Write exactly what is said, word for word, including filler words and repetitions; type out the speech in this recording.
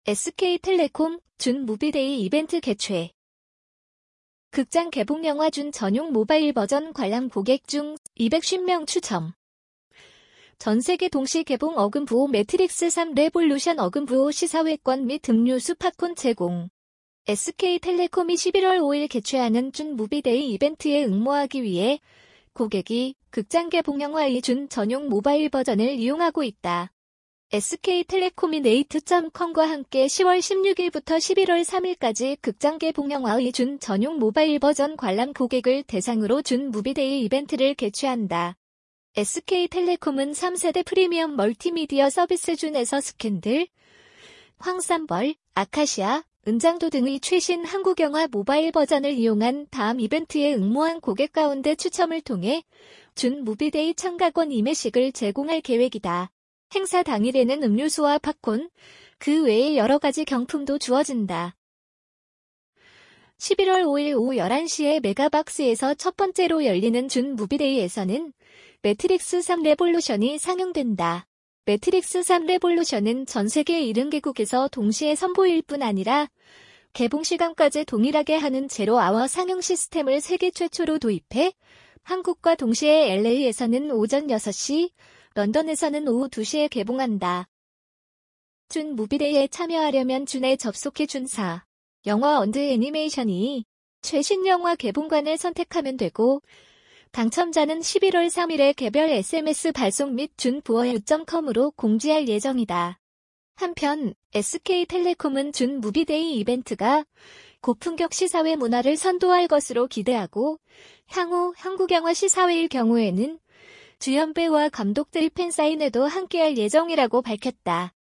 에스케이텔레콤 준 무비데이 이벤트 개최. 극장 개봉 영화 준 전용 모바일 버전 관람 고객 중 이백오십 명 추첨. 전세계 동시 개봉 어금부호 매트릭스 삼 레볼루션 어금부호 시사회권 및 음료수 팝콘 제공. 에스케이텔레콤이 십일월 오일 개최하는 준 무비데이 이벤트에 응모하기 위해 고객이 극장 개봉 영화의 준 전용 모바일 버전을 이용하고 있다. 에스케이텔레콤이 네이트 닷 컴과 함께 시월 십육일부터 십일월 삼일까지 극장 개봉 영화의 준 전용 모바일 버전 관람 고객을 대상으로 준 무비데이 이벤트를 개최한다. 에스케이텔레콤은 삼 세대 프리미엄 멀티미디어 서비스 준에서 스캔들, 황산벌, 아카시아, 은장도 등의 최신 한국 영화 모바일 버전을 이용한 다음 이벤트에 응모한 고객 가운데 추첨을 통해 준 무비데이 참가권 이매식을 제공할 계획이다. 행사 당일에는 음료수와 팝콘, 그 외에 여러 가지 경품도 주어진다. 십일월 오일 오후 열한 시에 메가박스에서 첫 번째로 열리는 준 무비데이에서는 매트릭스 삼 레볼루션이 상영된다. 매트릭스 삼 레볼루션은 전 세계 칠십 개국에서 동시에 선보일 뿐 아니라 개봉 시간까지 동일하게 하는 제로 아워 상영 시스템을 세계 최초로 도입해 한국과 동시에 엘에이에서는 오전 여섯 시, 런던에서는 오후 두 시에 개봉한다. 준 무비데이에 참여하려면 준에 접속해 준사, 영화 언드 애니메이션이 최신 영화 개봉관을 선택하면 되고 당첨자는 십일월 삼일에 개별 에스엠에스 발송 및 준 부어유 닷 컴으로 공지할 예정이다. 한편 에스케이텔레콤은 준 무비데이 이벤트가 고품격 시사회 문화를 선도할 것으로 기대하고 향후 한국영화 시사회일 경우에는 주연 배우와 감독들 팬사인회도 함께할 예정이라고 밝혔다.